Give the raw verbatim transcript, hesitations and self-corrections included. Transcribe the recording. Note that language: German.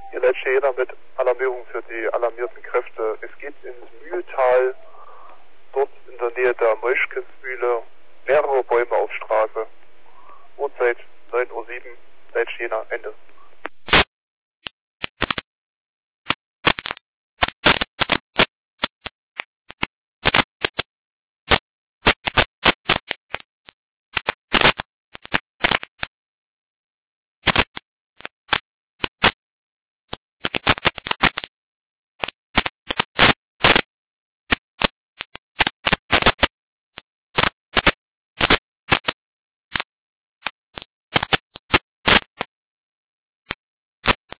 Hier letzte Jena mit Alarmierung für die alarmierten Kräfte. Es gibt ins Mühltal, dort in der Nähe der Meuschkensmühle, mehrere Bäume auf Straße. Uhrzeit neun Uhr sieben, letzte Jena, Ende.